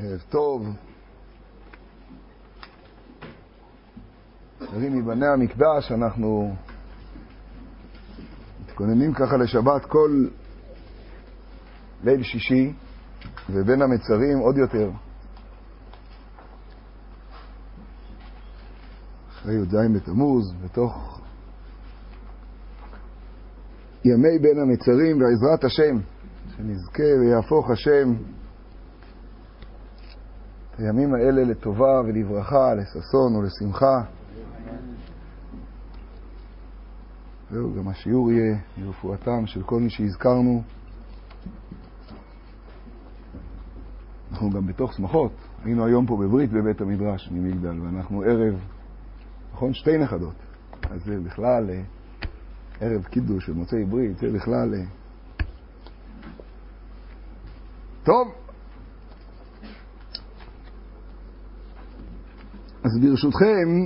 ערב טוב. חברים מבני המקדש, אנחנו מתכוננים ככה לשבת כל ליל שישי, ובין המצרים עוד יותר. אחרי י"ז בתמוז, בתוך ימי בין המצרים, בעזרת השם, שנזכה ויהפוך השם את הימים האלה לטובה ולברכה, לששון ולשמחה. זהו, גם השיעור יהיה לרפואתם של כל מי שהזכרנו. אנחנו גם בתוך שמחות. היינו היום פה בברית בבית המדרש ממגדל, ואנחנו ערב, נכון, שתי נכדות. אז זה בכלל ערב קידוש של מוצאי ברית, זה בכלל טוב. אז ברשותכם,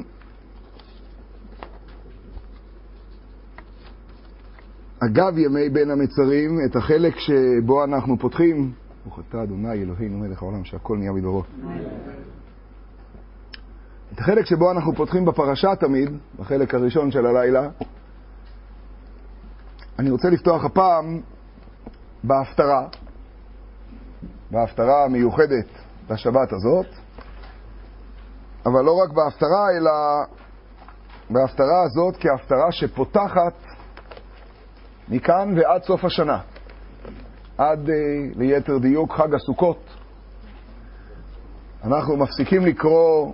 אגב ימי בין המצרים, את החלק שבו אנחנו פותחים, ברוך אתה אדוני אלוהינו מלך העולם שהכל נהיה בדברו. את החלק שבו אנחנו פותחים בפרשה תמיד, בחלק הראשון של הלילה, אני רוצה לפתוח הפעם בהפטרה המיוחדת לשבת הזאת, אבל לא רק בהפטרה, אלא בהפטרה הזאת כהפטרה שפותחת מכאן ועד סוף השנה, עד ליתר דיוק חג הסוכות. אנחנו מפסיקים לקרוא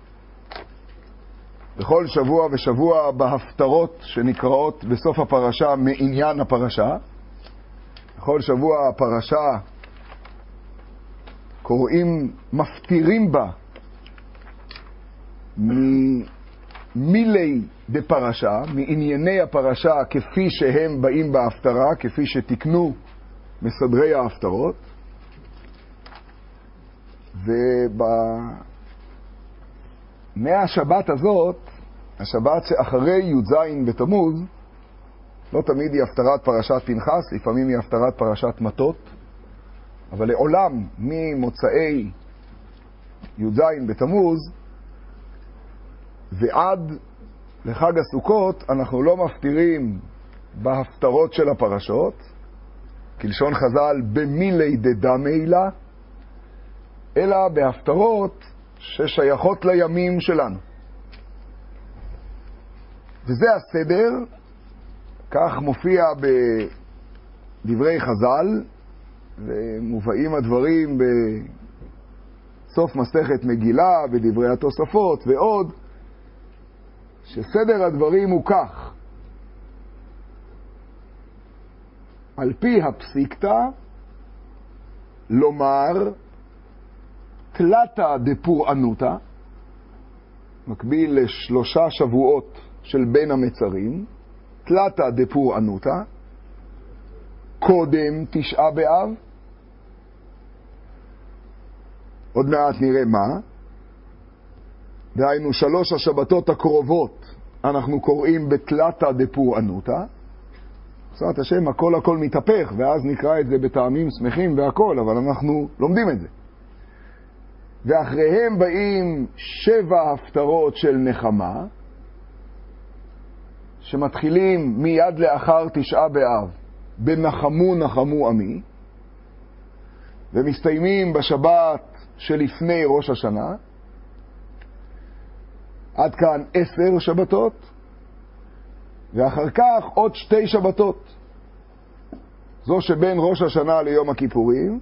בכל שבוע ושבוע בהפטרות שנקראות בסוף הפרשה מעניין הפרשה. בכל שבוע הפרשה קוראים, מפטירים בה מילי בפרשה, מענייני הפרשה כפי שהם באים בהפטרה, כפי שתקנו מסדרי ההפטרות. ומהשבת הזאת, השבת שאחרי י"ז בתמוז, לא תמיד היא הפטרת פרשת פנחס, לפעמים היא הפטרת פרשת מטות, אבל לעולם ממוצאי י"ז בתמוז ועד לחג הסוכות אנחנו לא מפטירים בהפטרות של הפרשות, כלשון חז"ל במילי דדמיילה, אלא בהפטרות ששייכות לימים שלנו. וזה הסדר, כך מופיע בדברי חז"ל, ומובאים הדברים בסוף מסכת מגילה, בדברי התוספות ועוד, שסדר הדברים הוא כך: על פי הפסיקתא, לומר תלתא דפורענותא, מקביל לשלושה שבועות של בין המצרים, תלתא דפורענותא, קודם תשעה באב, עוד מעט נראה מה, דהיינו 3 השבתות הקרובות אנחנו קוראים בתלתא דפורענותא. בעזרת השם הכל מתהפך, ואז נקרא את זה בטעמים שמחים והכל, אבל אנחנו לומדים את זה. ואחריהם באים 7 הפטרות של נחמה, שמתחילים מיד לאחר תשעה באב, בנחמו נחמו עמי, ומסתיימים בשבת שלפני ראש השנה. עד כאן 10 שבתות, ואחר כך עוד 2 שבתות. זו שבין ראש השנה ליום הכיפורים,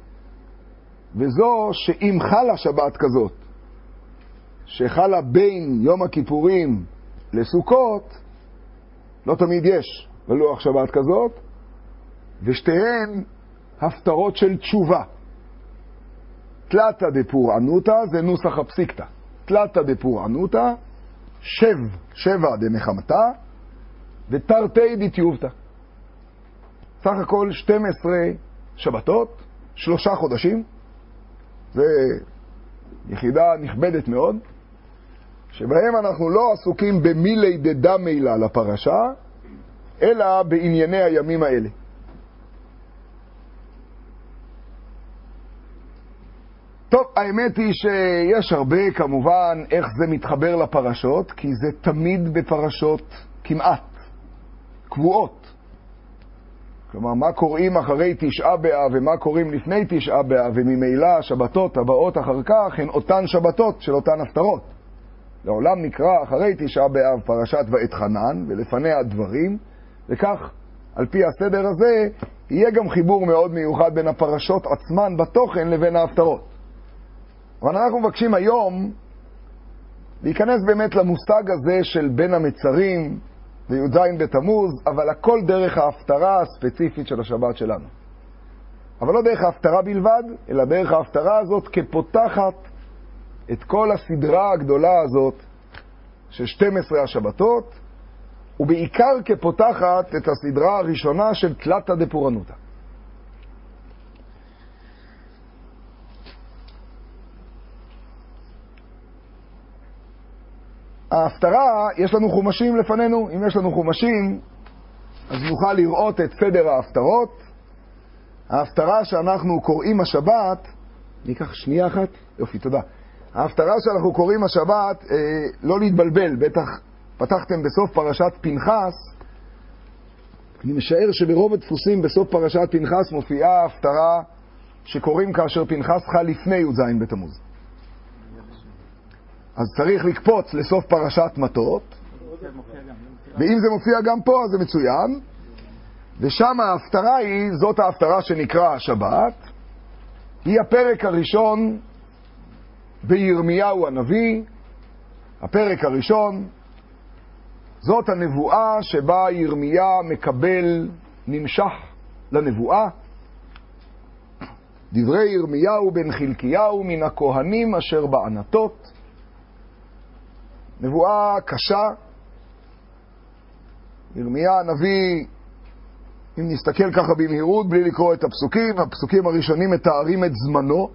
וזו שאם חלה שבת כזאת, שחלה בין יום הכיפורים לסוכות, לא תמיד יש בלוח שבת כזאת, ושתיהן הפטרות של תשובה. תלתא דפורענותא זה נוסח הפסיקתא. תלתא דפורענותא, 7 דנחמתא, ותרתי דתיובתא. סך הכל 12 שבתות, 3 חודשים. זה יחידה נכבדת מאוד, שבהם אנחנו לא עסוקים במילי דדמיילה לפרשה, אלא בענייני הימים האלה. טוב, האמת היא שיש הרבה כמובן איך זה מתחבר לפרשות, כי זה תמיד בפרשות כמעט קבועות. כלומר, מה קוראים אחרי תשעה באב ומה קוראים לפני תשעה באב, וממילא השבתות הבאות אחר כך הן אותן שבתות של אותן הפטרות. לעולם נקרא אחרי תשעה באב פרשת ואת חנן ולפניה הדברים, וכך על פי הסדר הזה יהיה גם חיבור מאוד מיוחד בין הפרשות עצמן בתוכן לבין ההפטרות. אבל אנחנו מבקשים היום להיכנס באמת למושג הזה של בין המצרים וי"ז בתמוז, אבל הכל דרך ההפטרה הספציפית של השבת שלנו. אבל לא דרך ההפטרה בלבד, אלא דרך ההפטרה הזאת כפותחת את כל הסדרה הגדולה הזאת של 12 השבתות, ובעיקר כפותחת את הסדרה הראשונה של תלתא דפורענותא. ההפטרה, יש לנו חומשים לפנינו. אם יש לנו חומשים, אז נוכל לראות את סדר ההפטרות. ההפטרה שאנחנו קוראים השבת, ניקח שנייה אחת, יופי, תודה. ההפטרה שאנחנו קוראים השבת, לא להתבלבל, בטח פתחתם בסוף פרשת פנחס. אני משער שברוב הדפוסים בסוף פרשת פנחס מופיעה ההפטרה שקוראים כאשר פנחס חל לפני י"ז בתמוז. אז צריך לקפוץ לסוף פרשת מטות, ואם זה מופיע גם פה אז זה מצוין. ושם ההפטרה היא, זאת ההפטרה שנקרא השבת, היא הפרק הראשון בירמיהו הנביא. הפרק הראשון זאת הנבואה שבה ירמיה מקבל, נמשך לנבואה. דברי ירמיהו בן חלקיהו מן הכהנים אשר בענתות. נבואה קשה. ירמיה הנביא, אם נסתכל ככה במהירות בלי לקרוא את הפסוקים, הפסוקים הראשונים מתארים את זמנו.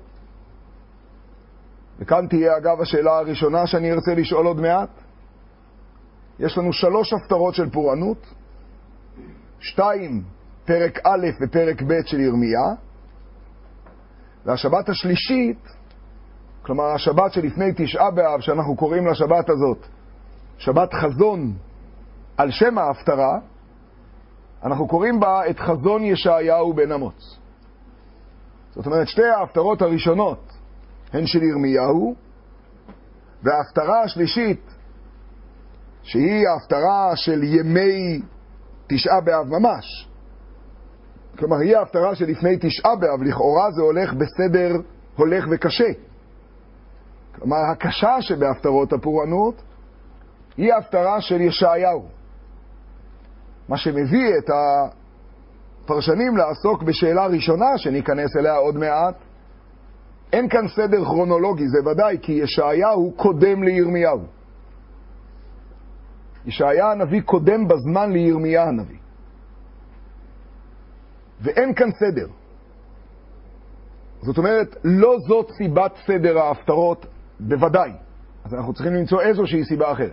וכאן תהיה אגב השאלה הראשונה שאני ארצה לשאול עוד מעט. יש לנו 3 הפטרות של פורענות, 2 פרק א' ופרק ב' של ירמיה, והשבת השלישית, כלומר השבת שלפני תשעה באב, שאנחנו קוראים לשבת הזאת שבת חזון על שם ההפטרה, אנחנו קוראים בה את חזון ישעיהו בן אמוץ. זאת אומרת, 2 ההפטרות הראשונות הן של ירמיהו, וההפטרה השלישית, שהיא ההפטרה של ימי תשעה באב ממש, כלומר היא ההפטרה שלפני תשעה באב, לכאורה זה הולך בסדר הולך וקשה. כלומר הקשה שבהפטרות הפורענות היא ההפטרה של ישעיהו, מה שמביא את הפרשנים לעסוק בשאלה ראשונה שניכנס אליה עוד מעט. אין כאן סדר כרונולוגי, זה ודאי, כי ישעיהו קודם לירמיהו. ישעיה הנביא קודם בזמן לירמיה הנביא. ואין כאן סדר. זאת אומרת, לא זאת סיבת סדר ההפטרות בוודאי. אז אנחנו צריכים למצוא איזושהי סיבה אחרת.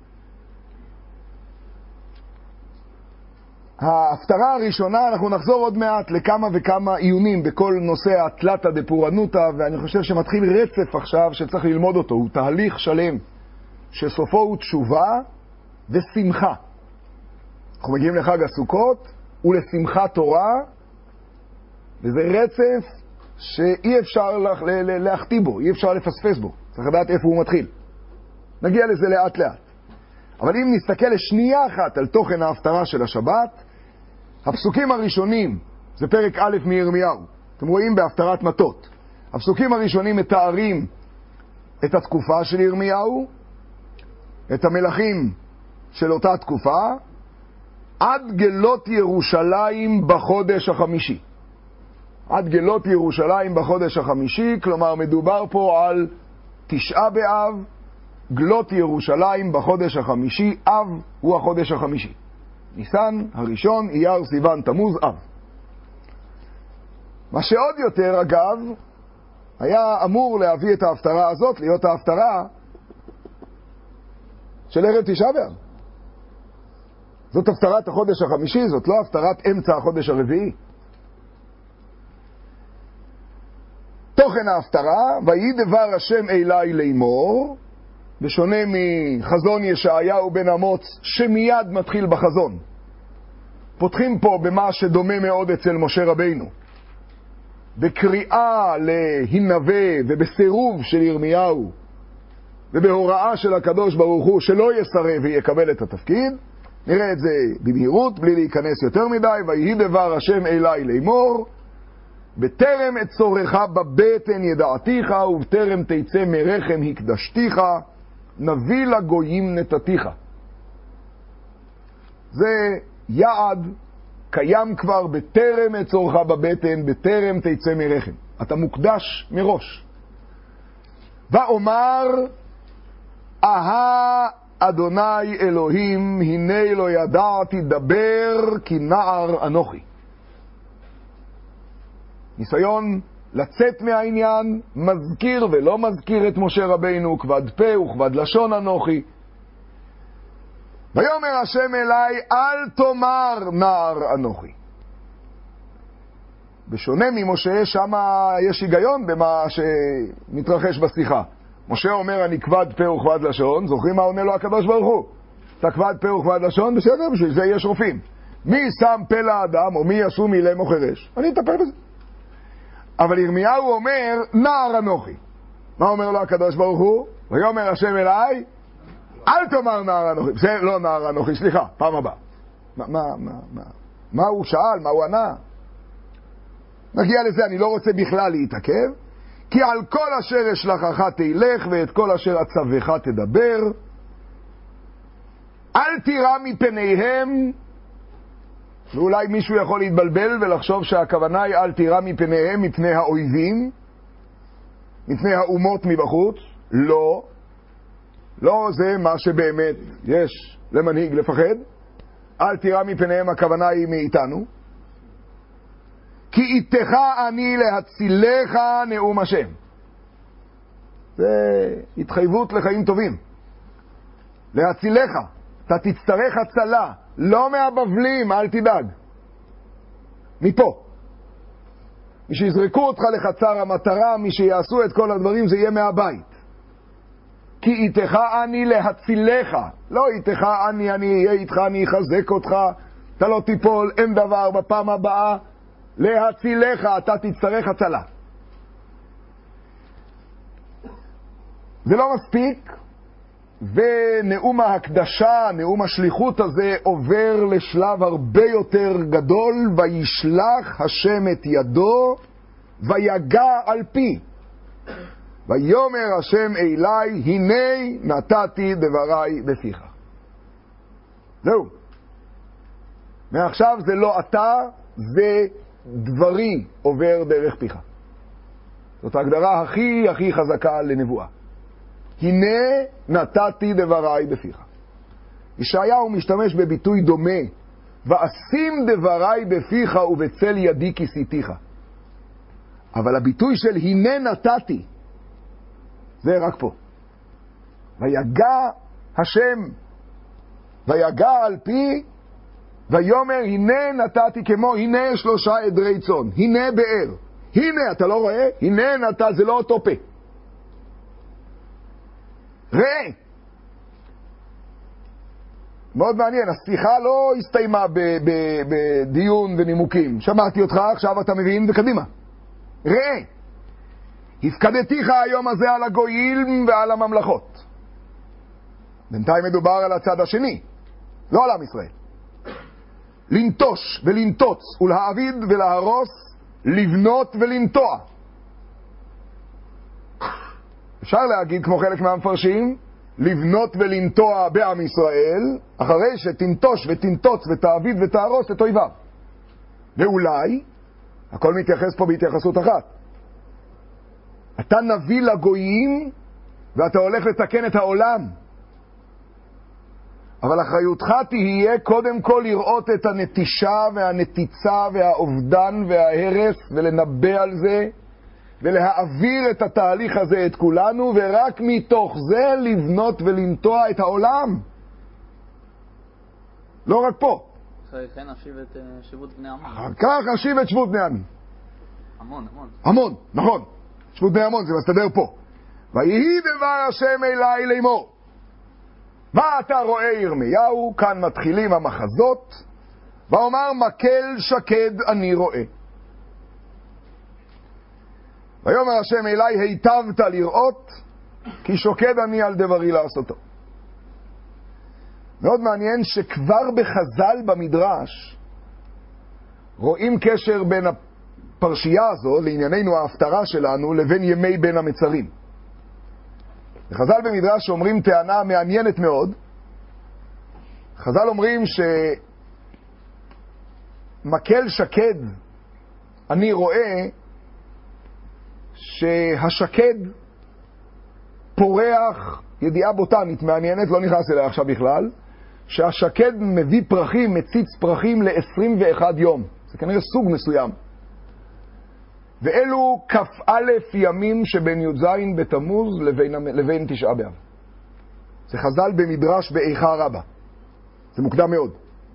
ההפטרה הראשונה, אנחנו נחזור עוד מעט לכמה וכמה עיונים בכל נושא התלתא דפורענותא, ואני חושב שמתחיל רצף עכשיו שצריך ללמוד אותו. הוא תהליך שלם שסופו הוא תשובה ושמחה. אנחנו מגיעים לחג הסוכות ולשמחת תורה, וזה רצף שאי אפשר להחטיא בו, אי אפשר לפספס בו. צריך לדעת איפה הוא מתחיל. נגיע לזה לאט לאט. אבל אם נסתכל לשנייה אחת על תוכן ההפטרה של השבת, הפסוקים הראשונים, זה פרק א' מירמיהו, אתם רואים בהפטרת מטות. הפסוקים הראשונים מתארים את התקופה של ירמיהו, את המלכים של אותה תקופה, עד גלות ירושלים בחודש החמישי. עד גלות ירושלים בחודש החמישי, כלומר מדובר פה על תשעה באב, גלות ירושלים בחודש החמישי, אב הוא החודש החמישי. ניסן, הראשון, אייר, סיוון, תמוז, אב. מה שעוד יותר, אגב, היה אמור להביא את ההפטרה הזאת, להיות ההפטרה של ערב תשעה באב. זאת הפטרת החודש החמישי, זאת לא הפטרת אמצע החודש הרביעי. תוכן ההפטרה, ויהי דבר השם אלי לאמור, בשונה מחזון ישעיהו בן אמוץ, שמיד מתחיל בחזון. פותחים פה במה שדומה מאוד אצל משה רבינו, בקריאה להינבא ובסירוב של ירמיהו, ובהוראה של הקדוש ברוך הוא שלא יסרב ויקבל את התפקיד. נראה את זה במהירות, בלי להיכנס יותר מדי. ויהי דבר השם אלי לאמור, בטרם את צורך בבטן ידעתיך, ובטרם תצא מרחם הקדשתיך, נביא לגויים נתתיך. זה יעד קיים כבר, בטרם את צורך בבטן, בטרם תצא מרחם. אתה מוקדש מראש. ואומר, אהה אדוני אלוהים, הנה לא ידעתי דבר כי נער אנוכי. ניסיון לצאת מהעניין, מזכיר ולא מזכיר את משה רבינו, כבד פה וכבד לשון אנוכי. ויאמר השם אלי, אל תאמר נער אנוכי. בשונה ממשה, שם יש היגיון במה שמתרחש בשיחה. משה אומר, אני כבד פה וכבד לשון. זוכרים מה עונה לו הקדוש ברוך הוא? אתה כבד פה וכבד לשון? בסדר, בשביל זה יש רופאים. מי שם פה לאדם, או מי יעשו מילם או חרש? אני אטפל בזה. אבל ירמיהו אומר, נער אנוכי. מה אומר לו הקדוש ברוך הוא? ויאמר השם אליי, אל תאמר נער אנוכי. זה לא נער אנוכי, סליחה, פעם הבאה. מה הוא שאל? מה הוא ענה? נגיע לזה, אני לא רוצה בכלל להתעכב. כי על כל אשר אשלחך תלך, ואת כל אשר אצווך תדבר. אל תירא מפניהם. ואולי מישהו יכול להתבלבל ולחשוב שהכוונה היא אל תירא מפניהם, מפני האויבים, מפני האומות מבחוץ. לא. לא זה מה שבאמת יש למנהיג לפחד. אל תירא מפניהם, הכוונה היא מאיתנו. כי איתך אני להצילך נאום השם. זה התחייבות לחיים טובים. להצילך. אתה תצטרך הצלה. לא מהבבלים, אל תדאג. מפה. מי שיזרקו אותך לחצר המטרה, מי שיעשו את כל הדברים, זה יהיה מהבית. כי איתך אני להצילך. לא איתך אני אהיה איתך, אני אחזק אותך. אתה לא תיפול, אין דבר בפעם הבאה. להצילך, אתה תצטרך הצלה. זה לא מספיק, ונאום ההקדשה, נאום השליחות הזה, עובר לשלב הרבה יותר גדול. וישלח השם את ידו, ויגע על פי. ויאמר השם אלי, הנה נתתי דבריי בפיך. זהו. מעכשיו זה לא אתה, זה דברי עובר דרך פיך. זאת ההגדרה הכי חזקה לנבואה. הנה נתתי דבריי בפיך. ישעיהו משתמש בביטוי דומה, ואשים דבריי בפיך ובצל ידי כיסיתיך. אבל הביטוי של הנה נתתי, זה רק פה. ויגע השם, ויגע על פי, ויאמר הנה נתתי, כמו הנה 3 עדרי צאן, הנה באר. הנה, אתה לא רואה? הנה נתת, זה לא אותו פה. ראה. מאוד מעניין, השיחה לא הסתיימה בדיון ונימוקים. שמעתי אותך, עכשיו אתה מבין וקדימה. ראה. הפקדתיך היום הזה על הגויים ועל הממלכות. בינתיים מדובר על הצד השני, לא על עם ישראל. לנטוש ולנטוץ ולהעביד ולהרוס, לבנות ולנטוע. אפשר להגיד כמו חלק מהמפרשים, לבנות ולנטוע בעם ישראל, אחרי שתנטוש ותנטוץ ותעביד ותהרוס את אויביו. ואולי, הכל מתייחס פה בהתייחסות אחת. אתה נביא לגויים ואתה הולך לתקן את העולם. אבל אחריותך תהיה קודם כל לראות את הנטישה והנתיצה והאובדן וההרס ולנבא על זה ולהעביר את התהליך הזה את כולנו, ורק מתוך זה לבנות ולנטוע את העולם. לא רק פה. אחרי כן אשיב את שבות בני עמון. אחר כך אשיב את שבות בני עמון. המון. המון, נכון. שבות בני עמון, זה מסתדר פה. ויהי דבר השם אליי לאמור. מה אתה רואה ירמיהו? כאן מתחילים המחזות. ואומר מקל שקד אני רואה. ויאמר השם אליי היטבת לראות, כי שוקד אני על דברי לעשותו. מאוד מעניין שכבר בחז"ל במדרש רואים קשר בין הפרשייה הזו, לענייננו ההפטרה שלנו, לבין ימי בין המצרים. חז"ל במדרש אומרים טענה מעניינת מאוד. חז"ל אומרים שמקל שקד אני רואה שהשקד פורח, ידיעה בוטנית מעניינת, לא נכנס אליה עכשיו בכלל, שהשקד מביא פרחים, מציץ פרחים ל-21 יום. זה כנראה סוג מסוים. ואלו כ"א ימים שבין י"ז בתמוז לבין תשעה באב. זה חז"ל במדרש באיכה רבה. זה מוקדם מאוד.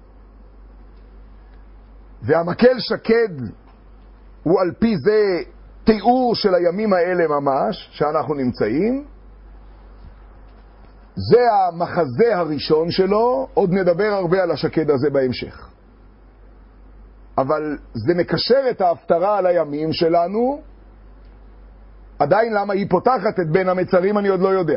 והמקל שקד הוא על פי זה תיאור של הימים האלה ממש, שאנחנו נמצאים. זה המחזה הראשון שלו, עוד נדבר הרבה על השקד הזה בהמשך. אבל זה מקשר את ההפטרה על הימים שלנו. עדיין למה היא פותחת את בין המצרים אני עוד לא יודע.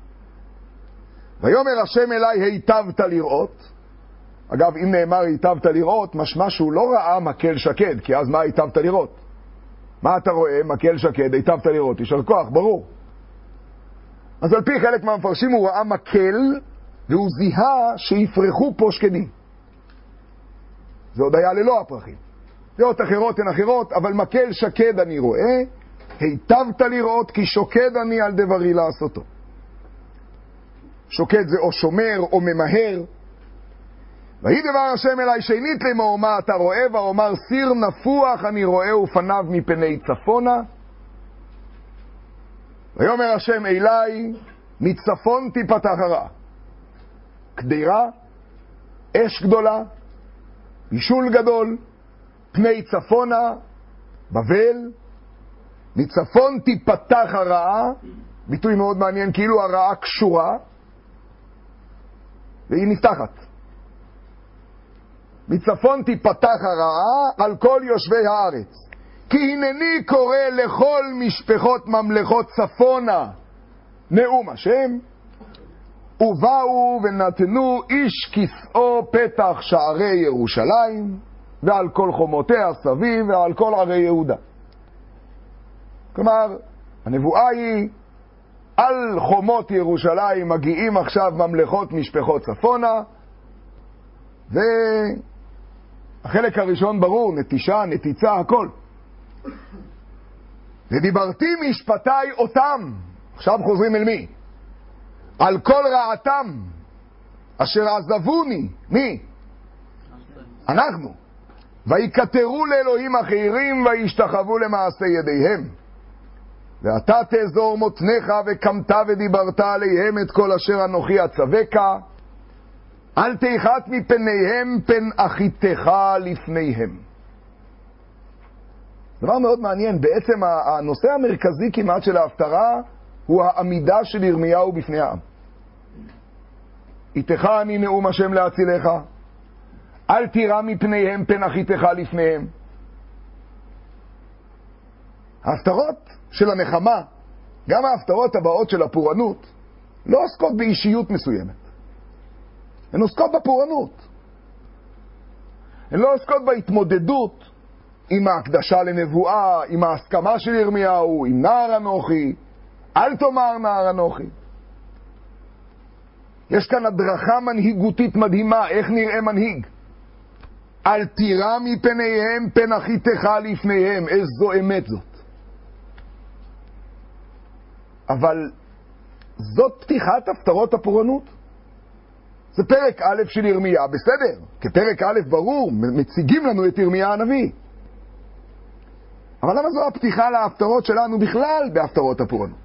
ויאמר השם אליי היטבת לראות. אגב, אם נאמר היטבת לראות, משמע שהוא לא ראה מקל שקד, כי אז מה היטבת לראות? מה אתה רואה? מקל שקד, היטבת לראות, יישר כוח, ברור. אז על פי חלק מהמפרשים הוא ראה מקל, והוא זיהה שיפרחו פה שקדים. זה עוד היה ללא הפרחים. דעות אחרות הן אחרות, אבל מקל שקד אני רואה, היטבת לראות כי שוקד אני על דברי לעשותו. שוקד זה או שומר או ממהר. ויהי דבר השם אליי שנית לאמור מה אתה רואה, ואומר סיר נפוח אני רואה ופניו מפני צפונה. ויאמר השם אליי מצפון תיפתח הרעה, קדירה, אש גדולה, בישול גדול, פני צפונה, בבל, מצפון תיפתח הרעה, ביטוי מאוד מעניין, כאילו הרעה קשורה, והיא נפתחת. מצפון תיפתח הרעה על כל יושבי הארץ. כי הנני קורא לכל משפחות ממלכות צפונה נאום השם, ובאו ונתנו איש כסאו פתח שערי ירושלים, ועל כל חומותיה סביב, ועל כל ערי יהודה. כלומר, הנבואה היא, על חומות ירושלים מגיעים עכשיו ממלכות משפחות צפונה, והחלק הראשון ברור, נטישה, נטיצה, הכל. ודיברתי משפטי אותם, עכשיו חוזרים אל מי? על כל רעתם, אשר עזבוני, מי? אנחנו. ויקטרו לאלוהים אחרים, וישתחוו למעשה ידיהם. ואתה תאזור מותניך, וקמת ודיברת עליהם את כל אשר אנוכי אצווך, אל תיחת מפניהם פן אחיתך לפניהם. דבר מאוד מעניין, בעצם הנושא המרכזי כמעט של ההפטרה הוא העמידה של ירמיהו בפני העם. איתך אני נאום השם להצילך, אל תירא מפניהם פן אחיתך לפניהם. ההפטרות של הנחמה, גם ההפטרות הבאות של הפורענות, לא עוסקות באישיות מסוימת. הן עוסקות בפורענות. הן לא עוסקות בהתמודדות עם ההקדשה לנבואה, עם ההסכמה של ירמיהו, עם נער אנוכי, אל תאמר נער אנוכי. יש כאן הדרכה מנהיגותית מדהימה, איך נראה מנהיג? אל תירא מפניהם פן אחיתך לפניהם, איזו אמת זאת. אבל זאת פתיחת הפטרות הפורענות. זה פרק א' של ירמיה, בסדר, כפרק א' ברור, מציגים לנו את ירמיה הנביא. אבל למה זו הפתיחה להפטרות שלנו בכלל בהפטרות הפורענות?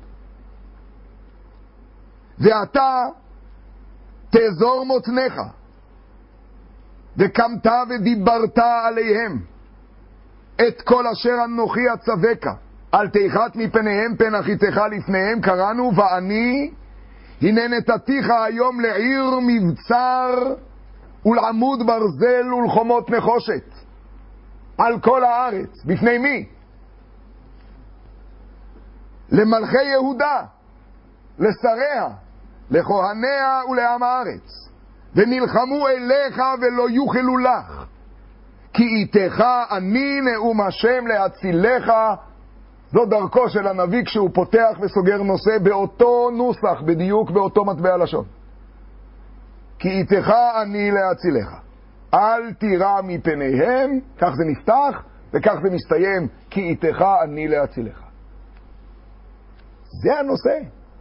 ואתה תאזור מותניך, וקמת ודיברת עליהם את כל אשר אנוכי אצווך, אל תיחת מפניהם פן אחיתך לפניהם, קראנו ואני הנה נתתיך היום לעיר מבצר ולעמוד ברזל ולחומות נחושת על כל הארץ. בפני מי? למלכי יהודה, לשריה, לכהניה ולעם הארץ, ונלחמו אליך ולא יוכלו לך, כי איתך אני נאום השם להצילך. זו דרכו של הנביא כשהוא פותח וסוגר נושא באותו נוסח, בדיוק באותו מטבע לשון. כי איתך אני להצילך, אל תירא מפניהם. כך זה נפתח וכך זה מסתיים, כי איתך אני להצילך. זה הנושא.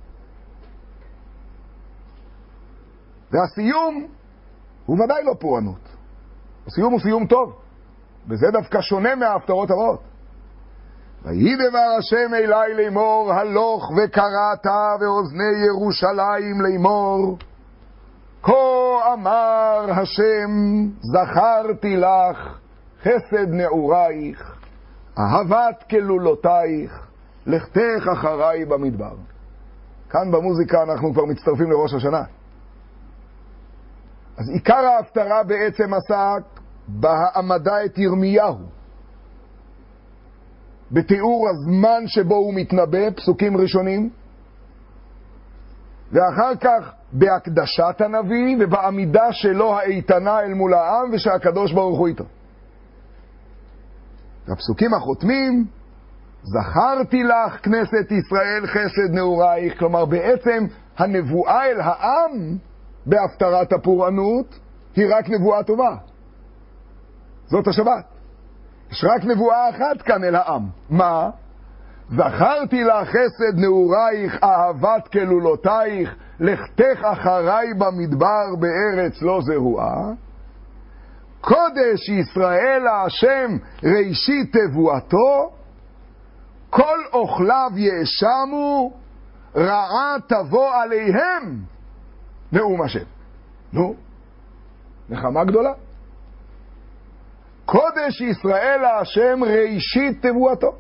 והסיום הוא ודאי לא פורענות. הסיום הוא סיום טוב, וזה דווקא שונה מההפטרות הרעות. ויהי דבר השם אלי לאמור, הלוך וקראת ואוזני ירושלים לאמור, כה אמר השם, זכרתי לך חסד נעורייך, אהבת כלולותייך, לכתך אחריי במדבר. כאן במוזיקה אנחנו כבר מצטרפים לראש השנה. אז עיקר ההפטרה בעצם עסק בהעמדה את ירמיהו, בתיאור הזמן שבו הוא מתנבא, פסוקים ראשונים, ואחר כך בהקדשת הנביא ובעמידה שלו האיתנה אל מול העם, ושהקדוש ברוך הוא איתו. הפסוקים החותמים, זכרתי לך כנסת ישראל חסד נעורייך, כלומר בעצם הנבואה אל העם בהפטרת הפורענות היא רק נבואה טובה. זאת השבת. יש רק נבואה אחת כאן אל העם. מה? זכרתי לך חסד נעורייך, אהבת כלולותייך, לכתך אחריי במדבר בארץ לא זרועה. קודש ישראל השם ראשית תבואתו, כל אוכליו יאשמו, רעה תבוא עליהם נאום השם. נו, נחמה גדולה. קודש ישראל השם ראשית תבואתו.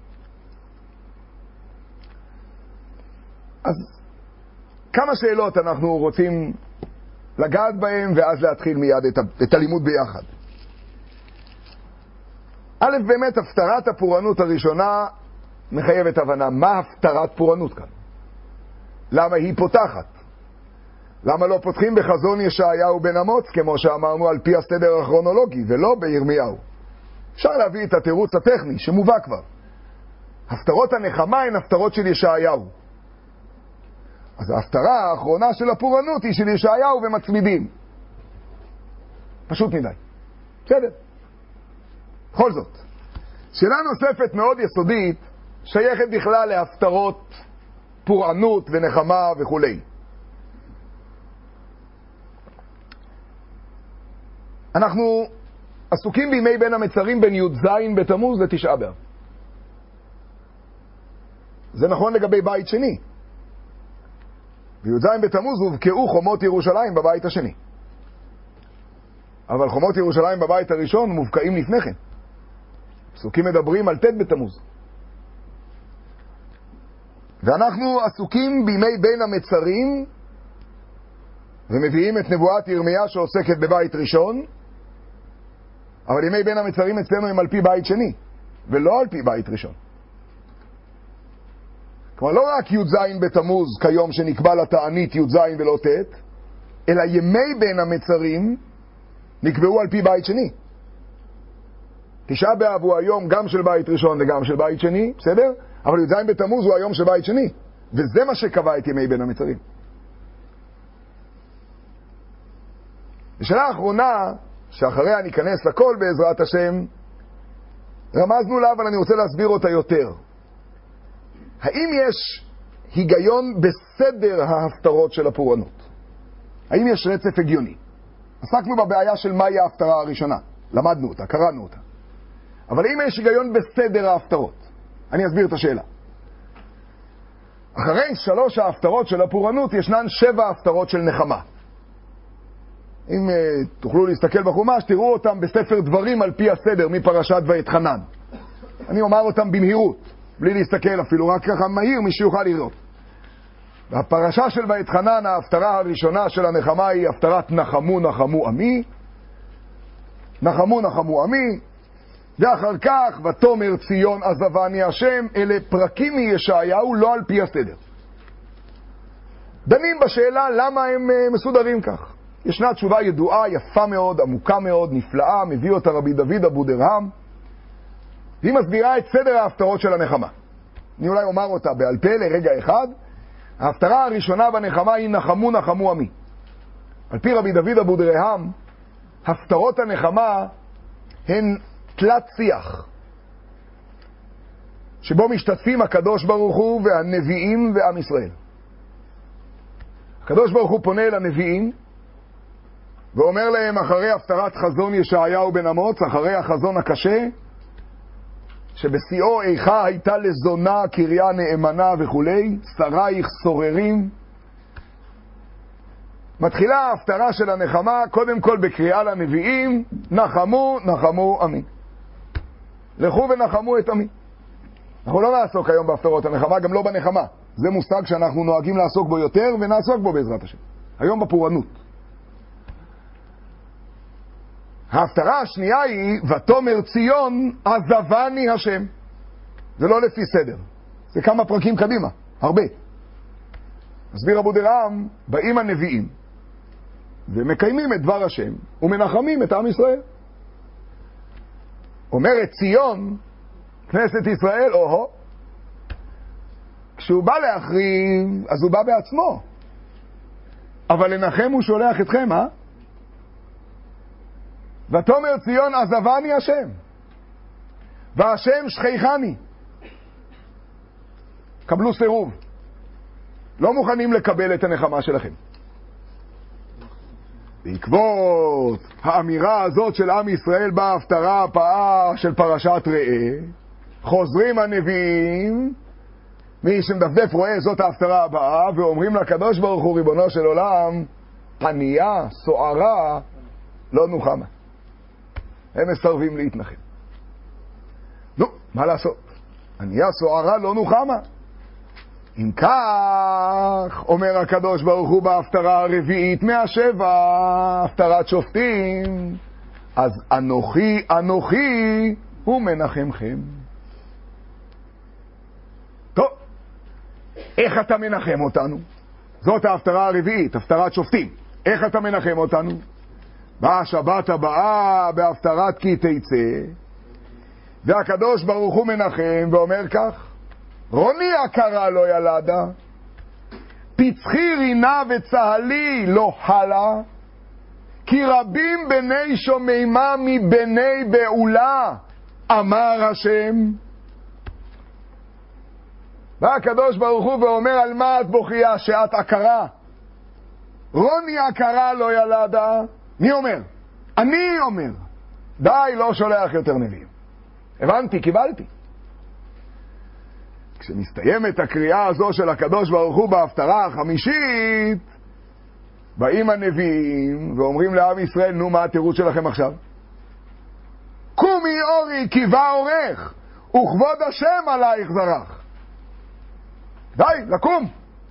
אז כמה שאלות אנחנו רוצים לגעת בהם ואז להתחיל מיד את הלימוד ביחד. א', באמת הפטרת הפורענות הראשונה מחייבת הבנה. מה הפטרת פורענות כאן? למה היא פותחת? למה לא פותחים בחזון ישעיהו בן אמוץ, כמו שאמרנו, על פי הסדר הכרונולוגי, ולא בירמיהו? אפשר להביא את התירוץ הטכני שמובא כבר. הפטרות הנחמה הן הפטרות של ישעיהו. אז ההפטרה האחרונה של הפורענות היא של ישעיהו ומצמידים. פשוט מדי. בסדר. בכל זאת, שאלה נוספת מאוד יסודית, שייכת בכלל להפטרות פורענות ונחמה וכו'. אנחנו עסוקים בימי בין המצרים בין י"ז בתמוז לתשעה באב. זה נכון לגבי בית שני. בי"ז בתמוז הובקעו חומות ירושלים בבית השני. אבל חומות ירושלים בבית הראשון מובקעים לפני כן. פסוקים מדברים על ט' בתמוז. ואנחנו עסוקים בימי בין המצרים ומביאים את נבואת ירמיה שעוסקת בבית ראשון, אבל ימי בין המצרים אצלנו הם על פי בית שני ולא על פי בית ראשון. כלומר לא רק י"ז בתמוז כיום שנקבע לתענית י"ז ולא ט', אלא ימי בין המצרים נקבעו על פי בית שני. תשעה באב הוא היום גם של בית ראשון וגם של בית שני, בסדר? אבל י"ז בתמוז הוא היום של בית שני, וזה מה שקבע את ימי בין המצרים. בשאלה האחרונה, שאחריה ניכנס לכל בעזרת השם, רמזנו לה, אבל אני רוצה להסביר אותה יותר. האם יש היגיון בסדר ההפטרות של הפורענות? האם יש רצף הגיוני? עסקנו בבעיה של מהי ההפטרה הראשונה. למדנו אותה, קראנו אותה. אבל האם יש היגיון בסדר ההפטרות? אני אסביר את השאלה. אחרי 3 ההפטרות של הפורענות ישנן 7 הפטרות של נחמה. אם תוכלו להסתכל בחומש, תראו אותם בספר דברים על פי הסדר מפרשת ואתחנן. אני אומר אותם במהירות. בלי להסתכל אפילו, רק ככה מהיר, מי שיוכל לראות. והפרשה של ואתחנן, ההפטרה הראשונה של הנחמה היא הפטרת נחמו נחמו עמי. נחמו נחמו עמי. ואחר כך, ותאמר ציון עזבני השם. אלה פרקים מישעיהו, לא על פי הסדר. דנים בשאלה למה הם מסודרים כך. ישנה תשובה ידועה, יפה מאוד, עמוקה מאוד, נפלאה, מביא אותה רבי דוד אבו דרהם, והיא מסבירה את סדר ההפטרות של הנחמה. אני אולי אומר אותה בעל פה לרגע אחד. ההפטרה הראשונה בנחמה היא נחמו נחמו עמי. על פי רבי דוד אבו דרהם, הפטרות הנחמה הן תלת שיח, שבו משתתפים הקדוש ברוך הוא והנביאים ועם ישראל. הקדוש ברוך הוא פונה אל הנביאים ואומר להם אחרי הפטרת חזון ישעיהו בן אמוץ, אחרי החזון הקשה, שבשיאו איכה הייתה לזונה קריה נאמנה וכולי, שרייך סוררים. מתחילה ההפטרה של הנחמה קודם כל בקריאה לנביאים, נחמו נחמו עמי. לכו ונחמו את עמי. אנחנו לא נעסוק היום בהפטרות הנחמה, גם לא בנחמה. זה מושג שאנחנו נוהגים לעסוק בו יותר ונעסוק בו בעזרת השם. היום בפורענות. ההפטרה השנייה היא, ותאמר ציון עזבני השם. זה לא לפי סדר. זה כמה פרקים קדימה, הרבה. מסביר אבו דרהם, באים הנביאים ומקיימים את דבר השם ומנחמים את עם ישראל. אומרת ציון, כנסת ישראל, אוהו, כשהוא בא להחריב, אז הוא בא בעצמו. אבל לנחם הוא שולח אתכם, ותאמר ציון עזבני השם, והשם שכיחני. קבלו סירוב. לא מוכנים לקבל את הנחמה שלכם. בעקבות האמירה הזאת של עם ישראל בהפטרה הפעה של פרשת ראה, חוזרים הנביאים, מי שמדפדף רואה זאת ההפטרה הבאה, ואומרים לקדוש ברוך הוא ריבונו של עולם, ענייה, סוערה, לא נוחמה. הם מסרבים להתנחם. נו, מה לעשות? ענייה, סוערה, לא נוחמה. אם כך, אומר הקדוש ברוך הוא בהפטרה הרביעית מהשבע, הפטרת שופטים, אז אנוכי הוא מנחמכם. טוב, איך אתה מנחם אותנו? זאת ההפטרה הרביעית, הפטרת שופטים. איך אתה מנחם אותנו? בשבת הבאה, בהפטרת כי תצא, והקדוש ברוך הוא מנחם ואומר כך, רוני עקרה לא ילדה, פצחי רינה וצהלי לא הלה, כי רבים בני שוממה מבני בעולה, אמר השם. בא הקדוש ברוך הוא ואומר, על מה את בוכייה שאת עקרה? רוני עקרה לא ילדה. מי אומר? אני אומר. די, לא שולח יותר נביאים. הבנתי, קיבלתי. כשמסתיימת הקריאה הזו של הקדוש ברוך הוא בהפטרה החמישית, באים הנביאים ואומרים לעם ישראל, נו, מה התירוץ שלכם עכשיו? קומי אורי קיבה אורך, וכבוד השם עלייך זרח. די, לקום.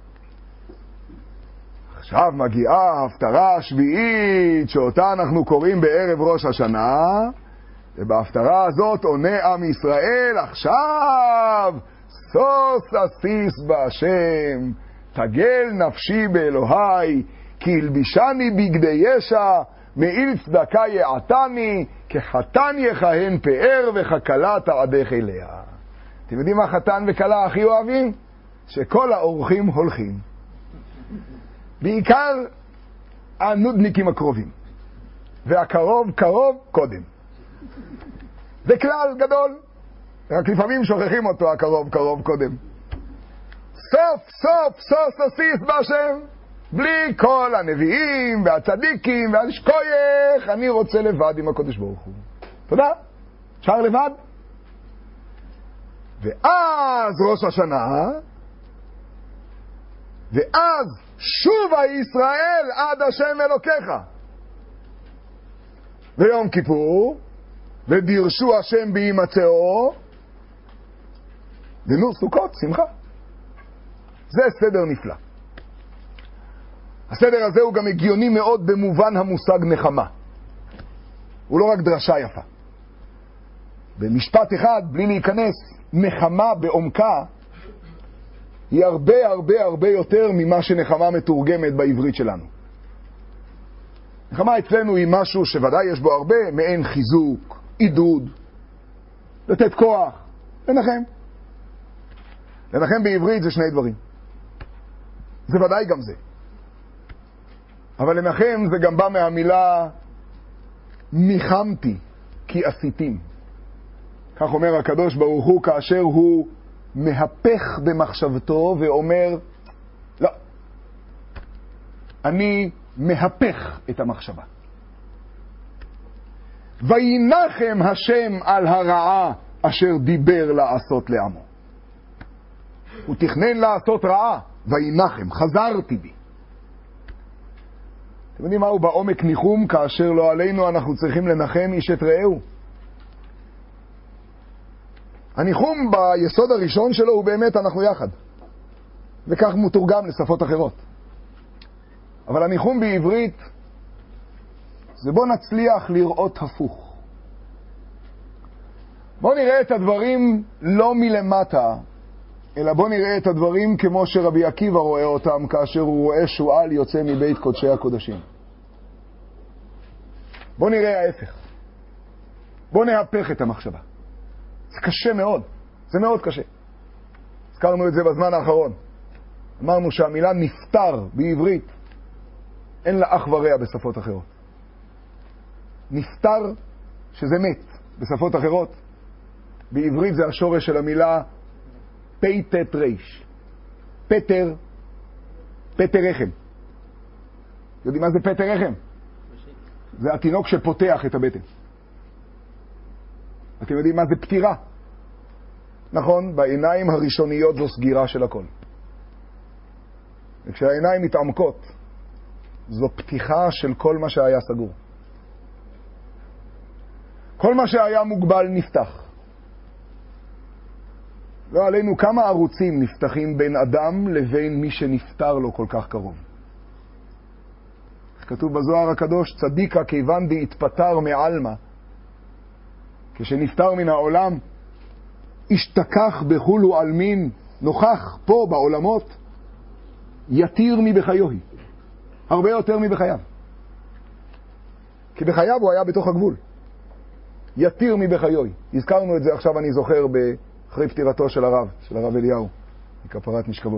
עכשיו מגיעה ההפטרה השביעית, שאותה אנחנו קוראים בערב ראש השנה, ובהפטרה הזאת עונה עם ישראל, עכשיו סוס אסיס בהשם, תגל נפשי באלוהי, כי הלבישני בגדי ישע, מעיל צדקה יעתני, כחתן יכהן פאר וככלה תעדך אליה. אתם יודעים מה חתן וכלה הכי אוהבים? שכל האורחים הולכים. בעיקר הנודניקים הקרובים. והקרוב קרוב קודם. זה כלל גדול. רק לפעמים שוכחים אותו, הקרוב קרוב קודם. סוף סוף סוף אסיס בהשם. בלי כל הנביאים והצדיקים והשכוייך, אני רוצה לבד עם הקדוש ברוך הוא. תודה. אפשר לבד? ואז ראש השנה, ואז שובה ישראל עד השם אלוקיך. ויום כיפור, ודירשו השם בהימצאו, ונו, סוכות, שמחה. זה סדר נפלא. הסדר הזה הוא גם הגיוני מאוד במובן המושג נחמה. הוא לא רק דרשה יפה. במשפט אחד, בלי להיכנס, נחמה בעומקה היא הרבה הרבה הרבה יותר ממה שנחמה מתורגמת בעברית שלנו. נחמה אצלנו היא משהו שוודאי יש בו הרבה, מעין חיזוק, עידוד, לתת כוח, לנחם. לנחם בעברית זה שני דברים. זה ודאי גם זה. אבל לנחם זה גם בא מהמילה ניחמתי כי עשיתים. כך אומר הקדוש ברוך הוא כאשר הוא מהפך במחשבתו ואומר, לא, אני מהפך את המחשבה. וינחם השם על הרעה אשר דיבר לעשות לעמו. הוא תכנן לעשות רעה, וינחם, חזרתי בי. אתם יודעים מהו בעומק ניחום כאשר לא עלינו אנחנו צריכים לנחם איש את רעהו? הניחום ביסוד הראשון שלו הוא באמת אנחנו יחד. וכך מתורגם לשפות אחרות. אבל הניחום בעברית זה בוא נצליח לראות הפוך. בוא נראה את הדברים לא מלמטה, אלא בוא נראה את הדברים כמו שרבי עקיבא רואה אותם כאשר הוא רואה שועל יוצא מבית קודשי הקודשים. בוא נראה ההפך. בוא נהפך את המחשבה. זה קשה מאוד. זה מאוד קשה. הזכרנו את זה בזמן האחרון. אמרנו שהמילה נפטר בעברית אין לה אח ורע בשפות אחרות. נפטר שזה מת בשפות אחרות. בעברית זה השורש של המילה פייטת ריש. פטר, פטר רחם. יודעים מה זה פטר רחם? זה התינוק שפותח את הבטן. אתם יודעים מה זה פטירה? נכון, בעיניים הראשוניות זו סגירה של הכל. וכשהעיניים מתעמקות, זו פתיחה של כל מה שהיה סגור. כל מה שהיה מוגבל נפתח. לא עלינו כמה ערוצים נפתחים בין אדם לבין מי שנפטר לו כל כך קרוב. כתוב בזוהר הקדוש, צדיקה כיוון די התפטר מעלמה. כשנפטר מן העולם, השתכח בחולו אלמין, נוכח פה בעולמות, יתיר מבחיוהי. הרבה יותר מבחייו. כי בחייו הוא היה בתוך הגבול. יתיר מבחיוהי. הזכרנו את זה עכשיו אני זוכר אחרי פטירתו של הרב אליהו, מכפרת משכבו.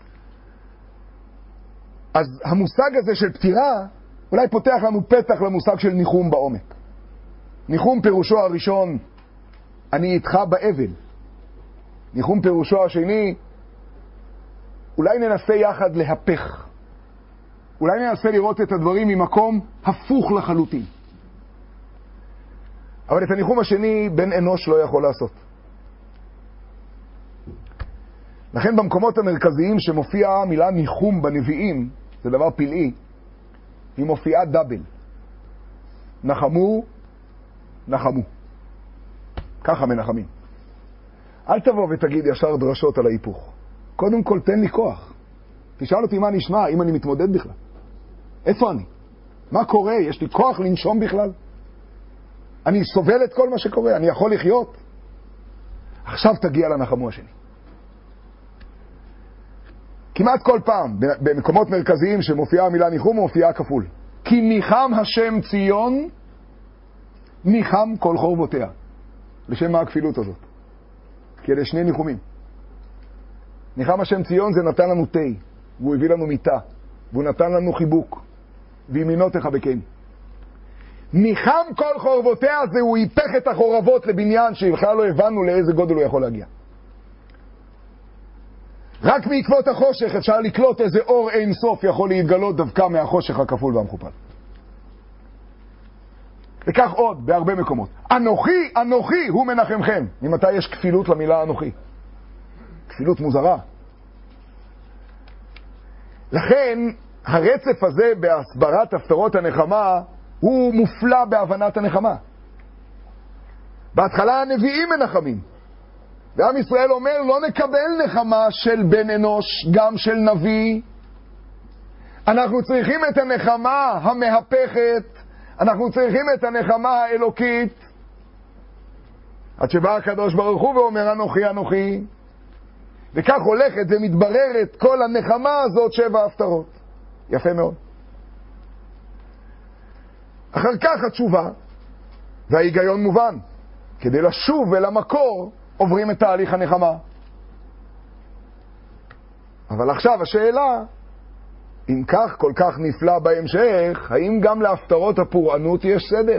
אז המושג הזה של פטירה, אולי פותח לנו פתח למושג של ניחום בעומק. ניחום פירושו הראשון, אני איתך באבל. ניחום פירושו השני, אולי ננסה יחד להפך. אולי ננסה לראות את הדברים ממקום הפוך לחלוטין. אבל את הניחום השני בן אנוש לא יכול לעשות. לכן במקומות המרכזיים שמופיעה המילה ניחום בנביאים, זה דבר פלאי, היא מופיעה דאבל. נחמו, נחמו. ככה מנחמים. אל תבוא ותגיד ישר דרשות על ההיפוך. קודם כל תן לי כוח. תשאל אותי מה נשמע, אם אני מתמודד בכלל. איפה אני? מה קורה? יש לי כוח לנשום בכלל? אני סובל את כל מה שקורה, אני יכול לחיות? עכשיו תגיע לנחמו השני. כמעט כל פעם, במקומות מרכזיים שמופיעה המילה ניחום, מופיעה כפול. כי ניחם השם ציון, ניחם כל חורבותיה. לשם מה הכפילות הזאת? כי אלה שני ניחומים. ניחם השם ציון זה נתן לנו תה, והוא הביא לנו מיטה, והוא נתן לנו חיבוק, וימינו תחבקני. ניחם כל חורבותיה זה הוא היפך את החורבות לבניין שבכלל לא הבנו לאיזה גודל הוא יכול להגיע. רק בעקבות החושך אפשר לקלוט איזה אור אין סוף יכול להתגלות דווקא מהחושך הכפול והמכופל. וכך עוד בהרבה מקומות. אנוכי, אנוכי הוא מנחמכם. ממתי יש כפילות למילה אנוכי? כפילות מוזרה. לכן הרצף הזה בהסברת הפטרות הנחמה הוא מופלא בהבנת הנחמה. בהתחלה הנביאים מנחמים. ועם ישראל אומר, לא נקבל נחמה של בן אנוש, גם של נביא. אנחנו צריכים את הנחמה המהפכת, אנחנו צריכים את הנחמה האלוקית. עד שבא הקדוש ברוך הוא ואומר, אנוכי אנוכי. וכך הולכת ומתבררת כל הנחמה הזאת 7 הפטרות. יפה מאוד. אחר כך התשובה, וההיגיון מובן. כדי לשוב אל המקור, עוברים את תהליך הנחמה. אבל עכשיו השאלה, אם כך כל כך נפלא בהמשך, האם גם להפטרות הפורענות יש סדר?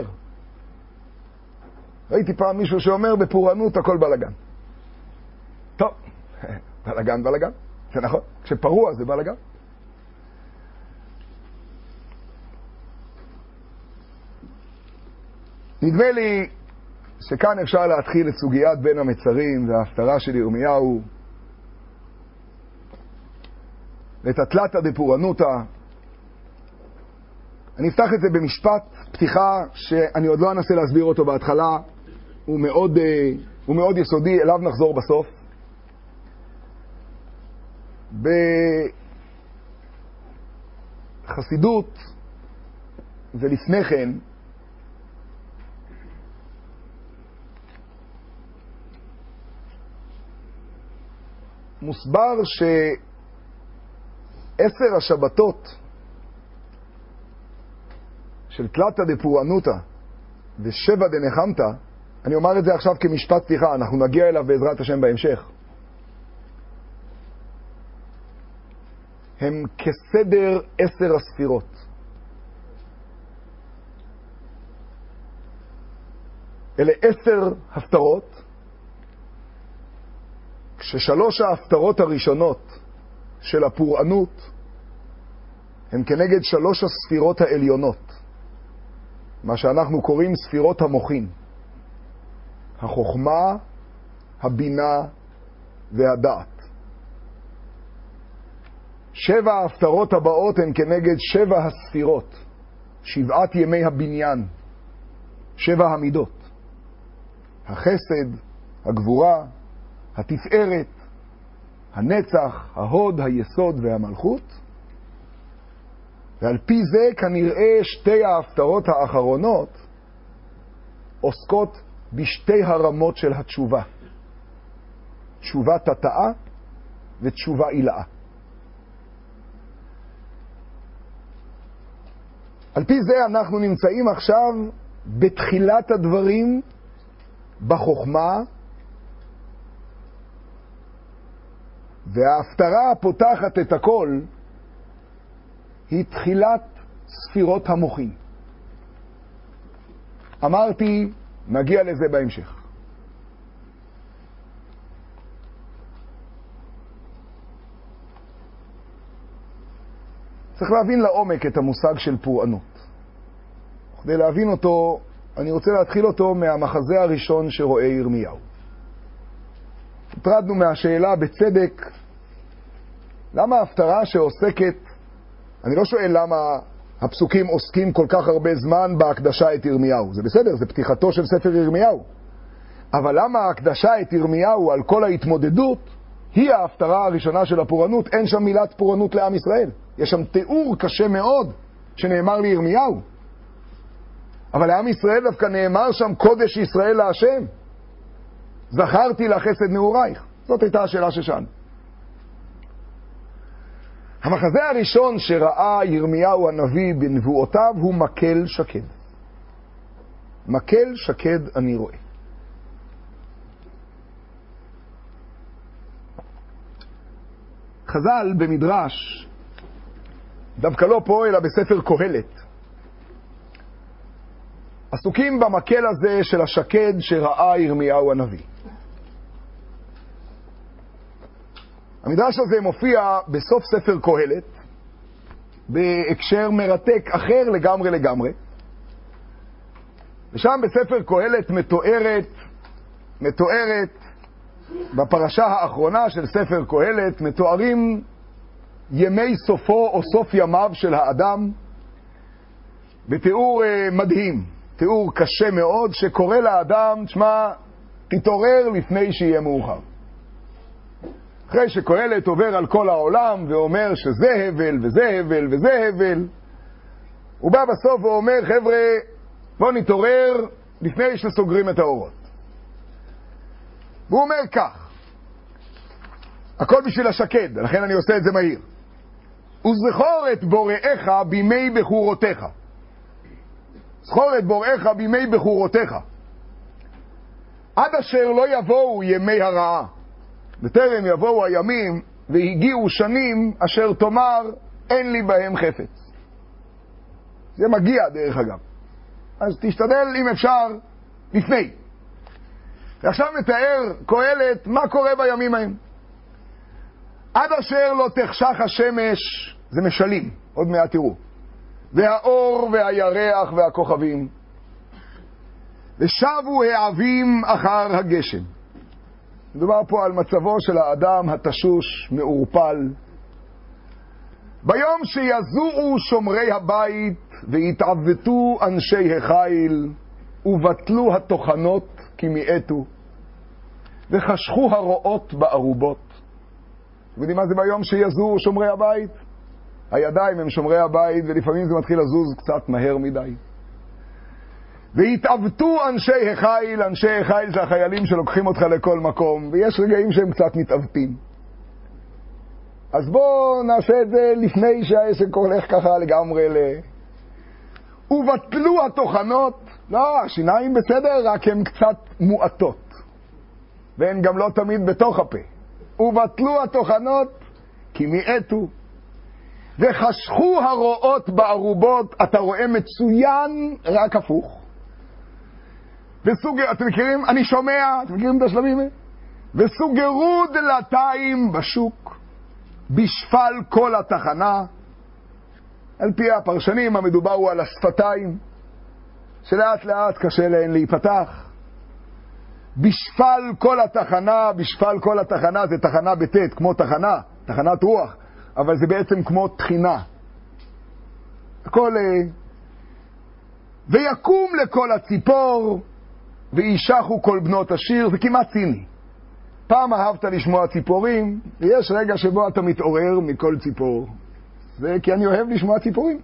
ראיתי פעם מישהו שאומר, בפורענות הכל בלגן. טוב, בלגן, בלגן. זה נכון, כשפרוע זה בלגן. נדמה לי שכאן אפשר להתחיל את סוגיית בין המצרים וההפטרה של ירמיהו ואת התלתא דפורענותא. אני אפתח את זה במשפט פתיחה שאני עוד לא אנסה להסביר אותו בהתחלה, הוא מאוד יסודי, אליו נחזור בסוף. בחסידות ולפני כן מוסבר ש10 השבתות של תלתא דפורענותא ו7 דנחמתא, אני אומר את זה עכשיו כמשפט פתיחה, אנחנו נגיע אליו בעזרת השם בהמשך, הם כסדר 10 הספירות. אלה 10 הפטרות, כש3 ההפטרות הראשונות של הפורענות הם כנגד 3 הספירות העליונות, מה שאנחנו קוראים ספירות המוחין, החוכמה, הבינה והדעת. 7 ההפטרות הבאות הן כנגד 7 הספירות, 7 ימי הבניין, 7 המידות, החסד, הגבורה, התפארת, הנצח, ההוד, היסוד והמלכות. ועל פי זה כנראה 2 ההפטרות האחרונות עוסקות בשתי הרמות של התשובה, תשובה תתאה ותשובה אילאה. על פי זה אנחנו נמצאים עכשיו בתחילת הדברים בחוכמה, וההפטרה הפותחת את הכל היא תחילת ספירות המוחין. אמרתי, נגיע לזה בהמשך. צריך להבין לעומק את המושג של פורענות. כדי להבין אותו, אני רוצה להתחיל אותו מהמחזה הראשון שרואה ירמיהו. הטרדנו מהשאלה בצדק, למה ההפטרה שעוסקת, אני לא שואל למה הפסוקים עוסקים כל כך הרבה זמן בהקדשה את ירמיהו. זה בסדר, זה פתיחתו של ספר ירמיהו. אבל למה ההקדשה את ירמיהו על כל ההתמודדות היא ההפטרה הראשונה של הפורענות? אין שם מילת פורענות לעם ישראל. יש שם תיאור קשה מאוד שנאמר לירמיהו. אבל לעם ישראל דווקא נאמר שם קודש ישראל להשם. זכרתי לך חסד נעורייך. זאת הייתה השאלה ששאלנו. המחזה הראשון שראה ירמיהו הנביא בנבואותיו הוא מקל שקד. מקל שקד אני רואה. חז"ל במדרש, דווקא לא פה אלא בספר קהלת, עסוקים במקל הזה של השקד שראה ירמיהו הנביא. המדרש הזה מופיע בסוף ספר קהלת, בהקשר מרתק אחר לגמרי. ושם בספר קהלת מתוארת בפרשה האחרונה של ספר קהלת, מתוארים ימי סופו או סוף ימיו של האדם, בתיאור מדהים, תיאור קשה מאוד, שקורא לאדם, תשמע, תתעורר לפני שיהיה מאוחר. אחרי שקהלת עובר על כל העולם ואומר שזה הבל וזה הבל וזה הבל, הוא בא בסוף ואומר, חבר'ה, בואו נתעורר לפני שסוגרים את האורות. והוא אומר כך, הכל בשביל השקד, לכן אני עושה את זה מהיר. וזכור את בוראיך בימי בחורותיך. זכור את בוראיך בימי בחורותיך. עד אשר לא יבואו ימי הרעה. בטרם יבואו הימים והגיעו שנים אשר תאמר אין לי בהם חפץ. זה מגיע דרך אגב. אז תשתדל אם אפשר לפני. ועכשיו מתאר קהלת מה קורה בימים ההם. עד אשר לא תחשך השמש, זה משלים, עוד מעט תראו. והאור והירח והכוכבים. ושבו העבים אחר הגשם. מדובר פה על מצבו של האדם התשוש, מעורפל. ביום שיזועו שומרי הבית והתעוותו אנשי החיל ובטלו התוכנות כי מיעטו וחשכו הרועות בארובות. אתם יודעים מה זה ביום שיזועו שומרי הבית? הידיים הם שומרי הבית ולפעמים זה מתחיל לזוז קצת מהר מדי. והתעוותו אנשי החיל, אנשי החיל זה החיילים שלוקחים אותך לכל מקום, ויש רגעים שהם קצת מתעוותים. אז בואו נעשה את זה לפני שהעסק הולך ככה לגמרי ובטלו התוכנות, לא, השיניים בסדר, רק הן קצת מועטות. והן גם לא תמיד בתוך הפה. ובטלו התוכנות כי מיעטו. וחשכו הרועות בארובות, אתה רואה מצוין, רק הפוך. אתם מכירים? אני שומע, אתם מכירים את השלבים? וסוגרו דלתיים בשוק, בשפל כל התחנה. על פי הפרשנים המדובר הוא על השפתיים, שלאט לאט קשה להן להיפתח. בשפל כל התחנה, בשפל כל התחנה זה תחנה בתת, כמו תחנה, תחנת רוח, אבל זה בעצם כמו תחינה. הכל... ויקום לכל הציפור, וישחו כל בנות השיר, זה כמעט ציני. פעם אהבת לשמוע ציפורים, ויש רגע שבו אתה מתעורר מכל ציפור. זה כי אני אוהב לשמוע ציפורים.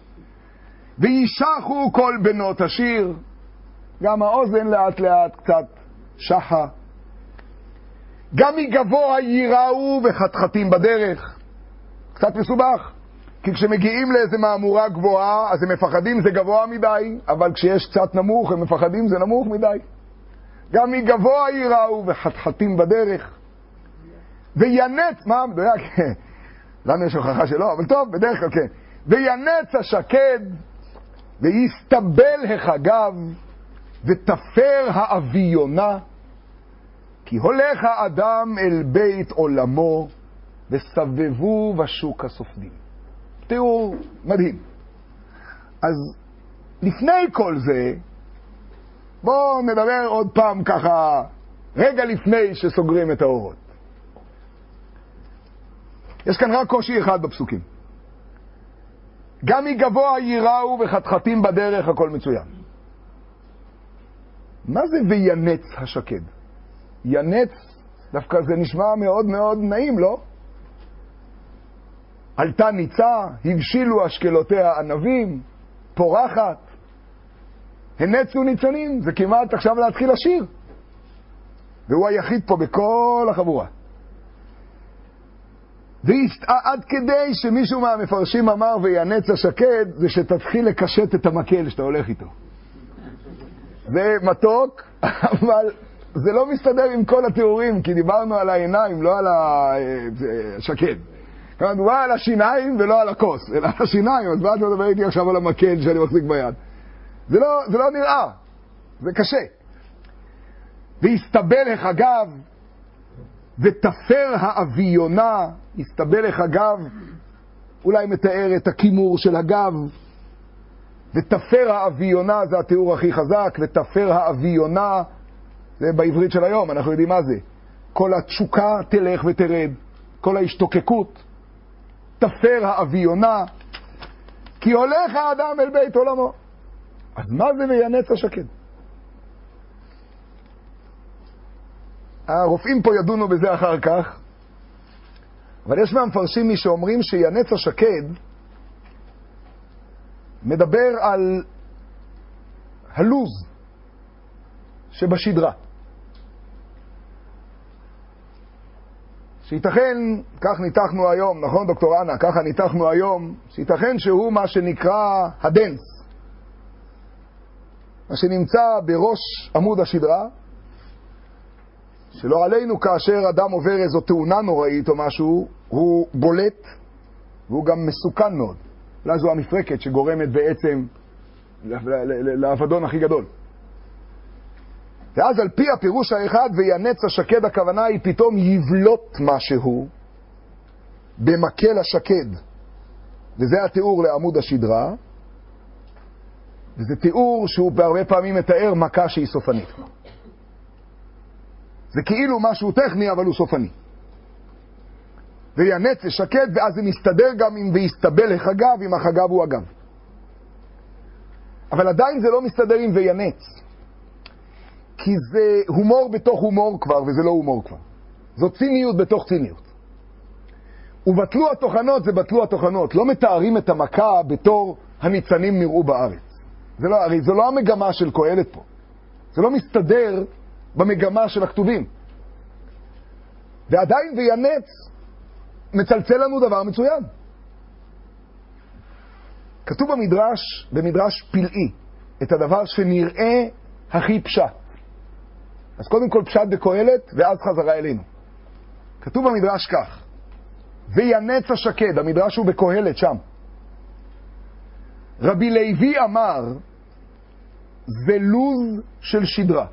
וישחו כל בנות השיר, גם האוזן לאט לאט קצת שחה. גם מגבוה ייראו וחתחתים בדרך. קצת מסובך. כי כשמגיעים לאיזה מאמורה גבוהה, אז הם מפחדים זה גבוה מדי, אבל כשיש קצת נמוך, הם מפחדים זה נמוך מדי. גם מגבוה ייראו וחתחתים בדרך. וינץ, מה? מדויק? לנו יש הוכחה שלא, אבל טוב, בדרך כלל כן. וינץ השקד, ויסתבל החגב, ותפר האביונה, כי הולך האדם אל בית עולמו, וסבבו בשוק הסופדים. תראו, מדהים. אז לפני כל זה, בואו נדבר עוד פעם ככה, רגע לפני שסוגרים את האורות. יש כאן רק קושי אחד בפסוקים. גם מגבוה ייראו וחתחתים בדרך, הכל מצוין. מה זה וינץ השקד? ינץ, דווקא זה נשמע מאוד מאוד נעים, לא? עלתה ניצה, הבשילו אשכלותיה ענבים, פורחת. הנצו ניצנים, זה כמעט עכשיו להתחיל לשיר. והוא היחיד פה בכל החבורה. ועד כדי שמישהו מהמפרשים אמר וינץ השקד, זה שתתחיל לקשט את המקל שאתה הולך איתו. זה מתוק, אבל זה לא מסתדר עם כל התיאורים, כי דיברנו על העיניים, לא על השקד. כלומר, דובר על השיניים ולא על הכוס, אלא על השיניים, אז באת לדבר איתי עכשיו על המקל שאני מחזיק ביד. זה לא נראה, זה קשה. והסתבל החגב, ותפר האביונה, הסתבל החגב, אולי מתאר את הכימור של הגב, ותפר האביונה, זה התיאור הכי חזק, ותפר האביונה, זה בעברית של היום, אנחנו יודעים מה זה. כל התשוקה תלך ותרד, כל ההשתוקקות, תפר האביונה, כי הולך האדם אל בית עולמו. אז מה זה וינץ השקד? הרופאים פה ידונו בזה אחר כך, אבל יש מהמפרשים מי שאומרים שינץ השקד מדבר על הלוז שבשדרה. שייתכן, כך ניתחנו היום, נכון דוקטור אנה, ככה ניתחנו היום, שייתכן שהוא מה שנקרא הדנס, מה שנמצא בראש עמוד השדרה, שלא עלינו כאשר אדם עובר איזו תאונה נוראית או משהו, הוא בולט והוא גם מסוכן מאוד. אולי זו המפרקת שגורמת בעצם לאבדון הכי גדול. ואז על פי הפירוש האחד, וינץ השקד, הכוונה היא פתאום יבלוט משהו במקל השקד. וזה התיאור לעמוד השדרה. וזה תיאור שהוא בהרבה פעמים מתאר מכה שהיא סופנית. זה כאילו משהו טכני, אבל הוא סופני. וינץ השקד, ואז זה מסתדר גם אם ויסתבל החגב, אם החגב הוא אגב. אבל עדיין זה לא מסתדר עם וינץ. כי זה הומור בתוך הומור כבר, וזה לא הומור כבר. זו ציניות בתוך ציניות. ובטלו התוכנות, זה בטלו התוכנות. לא מתארים את המכה בתור הניצנים נראו בארץ. הרי זו לא המגמה של קהלת פה. זה לא מסתדר במגמה של הכתובים. ועדיין וינץ מצלצל לנו דבר מצוין. כתוב במדרש פלאי, את הדבר שנראה הכי פשט. אז קודם כל פשט בקהלת, ואז חזרה אלינו. כתוב במדרש כך, וינץ השקד, המדרש הוא בקהלת שם. רבי לוי אמר, זה לוז של שדרה.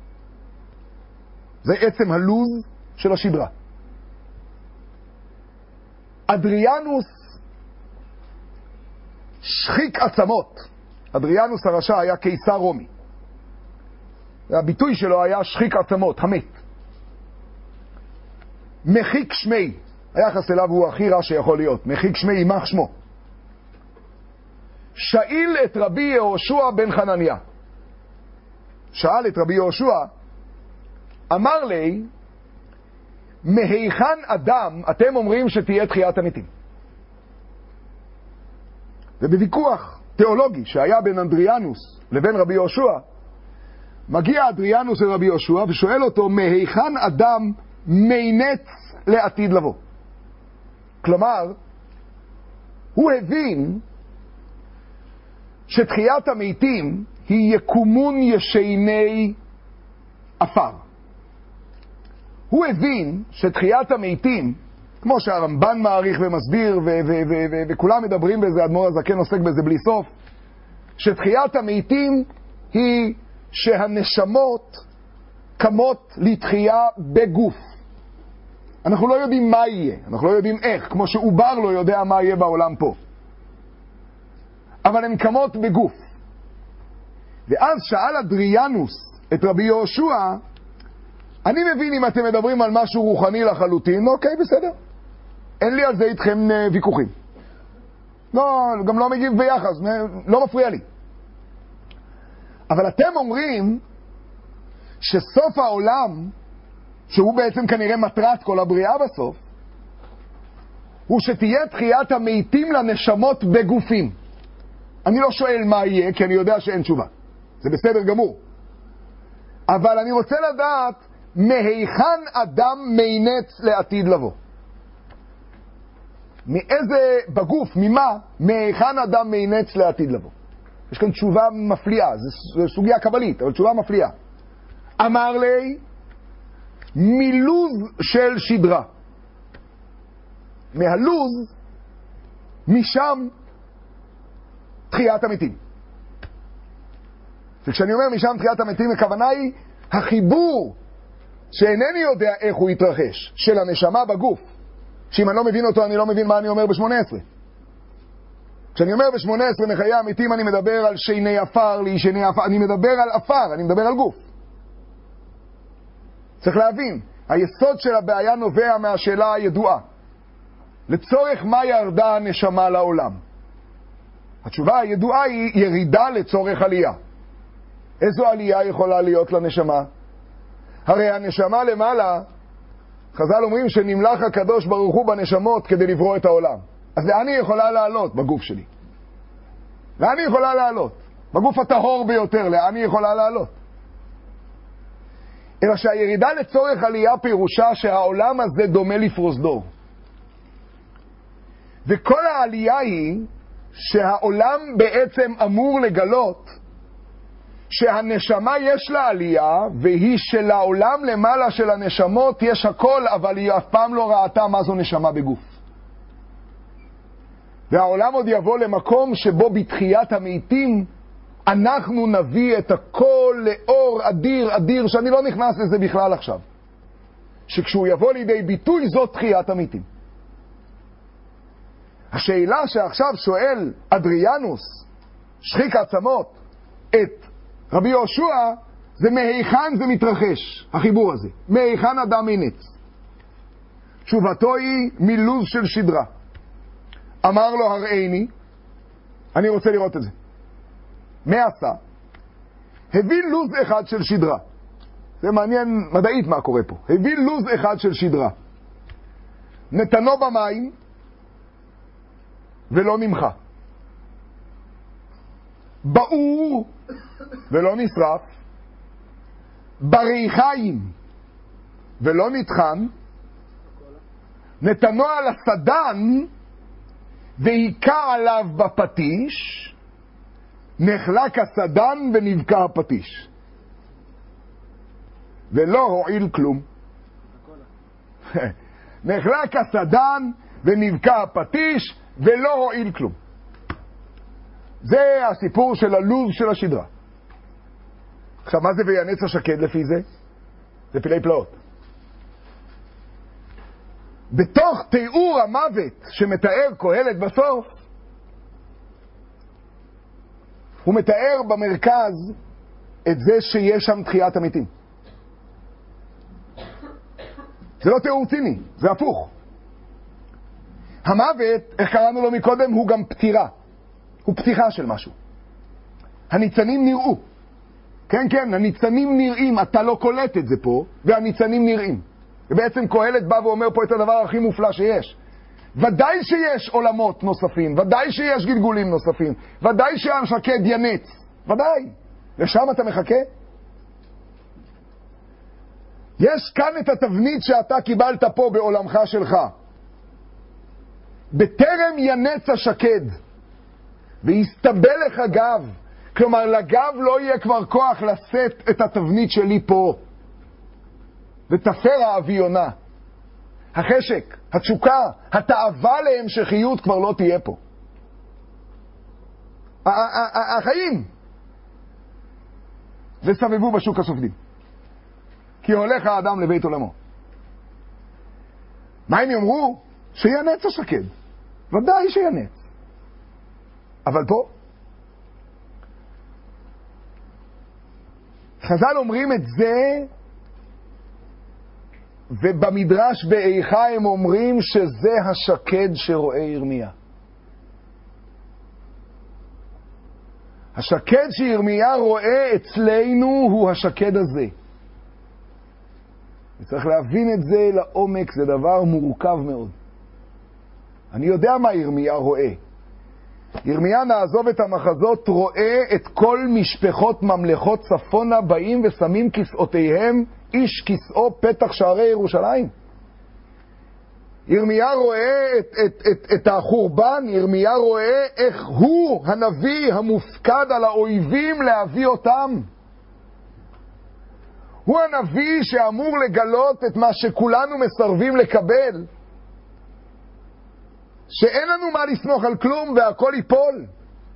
זה עצם הלוז של השדרה. אדריאנוס שחיק עצמות. אדריאנוס הרשע היה קיסר רומי. והביטוי שלו היה שחיק עצמות, המת. מחיק שמי, היחס אליו הוא הכי רע שיכול להיות. מחיק שמי, יימח שמו. שאל את רבי יהושע בן חנניה. שאל את רבי יהושע, אמר לי, מהיכן אדם אתם אומרים שתהיה תחיית המתים? ובוויכוח תיאולוגי שהיה בין אדריאנוס לבין רבי יהושע, מגיע אדריאנוס לרבי יהושע ושואל אותו, מהיכן אדם מינץ לעתיד לבוא? כלומר, הוא הבין שתחיית המתים היא יקומון ישני אפר. הוא הבין שתחיית המתים, כמו שהרמב"ן מעריך ומסביר וכולם מדברים בזה, אדמו"ר הזקן עוסק בזה בלי סוף, שתחיית המתים היא שהנשמות קמות לתחייה בגוף. אנחנו לא יודעים מה יהיה, אנחנו לא יודעים איך, כמו שעובר לא יודע מה יהיה בעולם פה. אבל הן קמות בגוף. ואז שאל אדריאנוס את רבי יהושע, אני מבין אם אתם מדברים על משהו רוחני לחלוטין, אוקיי, בסדר. אין לי על זה איתכם ויכוחים. לא, גם לא מגיב ביחס, לא מפריע לי. אבל אתם אומרים שסוף העולם, שהוא בעצם כנראה מטרת כל הבריאה בסוף, הוא שתהיה תחיית המתים לנשמות בגופים. אני לא שואל מה יהיה, כי אני יודע שאין תשובה. זה בסדר גמור. אבל אני רוצה לדעת, מהיכן אדם מינץ לעתיד לבוא? מאיזה בגוף, ממה, מהיכן אדם מינץ לעתיד לבוא? יש כאן תשובה מפליאה, זו סוגיה קבלית, אבל תשובה מפליאה. אמר לי, מלוז של שדרה. מהלוז, משם תחיית המתים. וכשאני אומר משם תחיית המתים, הכוונה היא החיבור שאינני יודע איך הוא יתרחש, של הנשמה בגוף. שאם אני לא מבין אותו, אני לא מבין מה אני אומר ב-18. כשאני אומר ב-18 מחיי המתים, אני מדבר על שיני אפר, לישני אפר, אני מדבר על אפר, אני מדבר על גוף. צריך להבין, היסוד של הבעיה נובע מהשאלה הידועה. לצורך מה ירדה הנשמה לעולם? התשובה הידועה היא ירידה לצורך עלייה. איזו עלייה יכולה להיות לנשמה? הרי הנשמה למעלה חז"ל אומרים שנמלך הקדוש ברוך הוא בנשמות כדי לברוא את העולם. אז לאן היא יכולה לעלות? בגוף שלי. לאן היא יכולה לעלות? בגוף הטהור ביותר, לאן היא יכולה לעלות? אלא שהירידה לצורך עלייה פירושה שהעולם הזה דומה לפרוזדור. וכל העלייה היא שהעולם בעצם אמור לגלות שהנשמה יש לה עלייה, והיא שלעולם למעלה של הנשמות יש הכל, אבל היא אף פעם לא ראתה מה זו נשמה בגוף. והעולם עוד יבוא למקום שבו בתחיית המתים אנחנו נביא את הכל לאור אדיר אדיר, שאני לא נכנס לזה בכלל עכשיו. שכשהוא יבוא לידי ביטוי זאת תחיית המתים. השאלה שעכשיו שואל אדריאנוס, שחיק העצמות, את רבי יהושע, זה מהיכן זה מתרחש, החיבור הזה. מהיכן אדם מנץ. תשובתו היא מלוז של שדרה. אמר לו הראיני, אני רוצה לראות את זה. מה עשה? הביא לוז אחד של שדרה. זה מעניין מדעית מה קורה פה. הביא לוז אחד של שדרה. נתנו במים ולא נמחה. באור ולא נשרף. בריחיים ולא נטחן. נתנו על הסדן והיכה עליו בפטיש, נחלק הסדן ונבקע הפטיש. ולא הועיל כלום. נחלק הסדן ונבקע הפטיש ולא הועיל כלום. זה הסיפור של הלוז של השדרה. עכשיו, מה זה וינץ השקד לפי זה? זה פלאי פלאות. בתוך תיאור המוות שמתאר קהלת בסוף, הוא מתאר במרכז את זה שיש שם תחיית המתים. זה לא תיאור ציני, זה הפוך. המוות, איך קראנו לו מקודם, הוא גם פתירה. הוא פתיחה של משהו. הניצנים נראו. כן, כן, הניצנים נראים. אתה לא קולט את זה פה, והניצנים נראים. ובעצם קהלת בא ואומר פה את הדבר הכי מופלא שיש. ודאי שיש עולמות נוספים, ודאי שיש גלגולים נוספים, ודאי שהשקד ינץ, ודאי. לשם אתה מחכה? יש כאן את התבנית שאתה קיבלת פה בעולמך שלך. בטרם ינץ השקד, ויסתבל לך גב, כלומר לגב לא יהיה כבר כוח לשאת את התבנית שלי פה. ותפר האביונה, החשק, התשוקה, התאווה להמשכיות כבר לא תהיה פה. החיים וסבבו בשוק הסופדים, כי הולך האדם לבית עולמו. מה הם יאמרו? שינץ השקד. ודאי שינץ. אבל פה חז"ל אומרים את זה, ובמדרש באיכה הם אומרים שזה השקד שרואה ירמיה. השקד שירמיה רואה אצלנו הוא השקד הזה. וצריך להבין את זה לעומק, זה דבר מורכב מאוד. אני יודע מה ירמיה רואה. ירמיה, נעזוב את המחזות, רואה את כל משפחות ממלכות צפונה באים ושמים כיסאותיהם, איש כיסאו פתח שערי ירושלים. ירמיה רואה את החורבן, ירמיה רואה איך הוא הנביא המופקד על האויבים להביא אותם. הוא הנביא שאמור לגלות את מה שכולנו מסרבים לקבל. שאין לנו מה לסמוך על כלום והכל ייפול.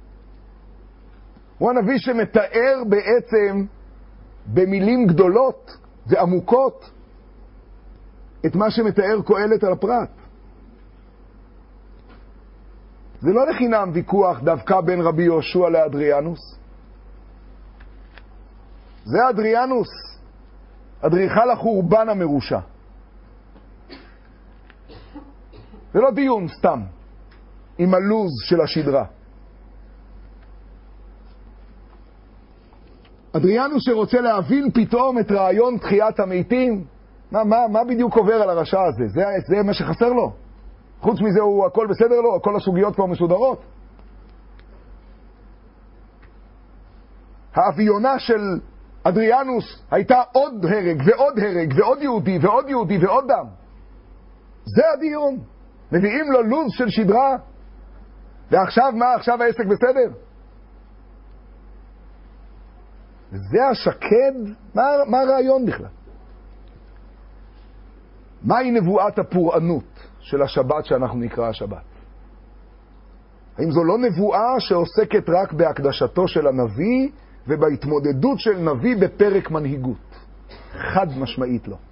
הוא הנביא שמתאר בעצם במילים גדולות ועמוקות את מה שמתאר קהלת על הפרט. זה לא לחינם ויכוח דווקא בין רבי יהושע לאדריאנוס. זה אדריאנוס, אדריכל החורבן המרושע. זה לא דיון סתם עם הלוז של השדרה. אדריאנוס שרוצה להבין פתאום את רעיון תחיית המתים, מה בדיוק עובר על הרשע הזה? זה מה שחסר לו. חוץ מזה הוא הכל בסדר לו? כל הסוגיות כבר מסודרות? האביונה של אדריאנוס הייתה עוד הרג ועוד הרג ועוד יהודי ועוד יהודי ועוד דם. זה הדיון. מביאים לו לוז של שדרה. ועכשיו מה? עכשיו העסק בסדר? זה השקד? מה הרעיון בכלל? מהי נבואת הפורענות של השבת שאנחנו נקרא השבת? האם זו לא נבואה שעוסקת רק בהקדשתו של הנביא ובהתמודדות של נביא בפרק מנהיגות? חד משמעית לא.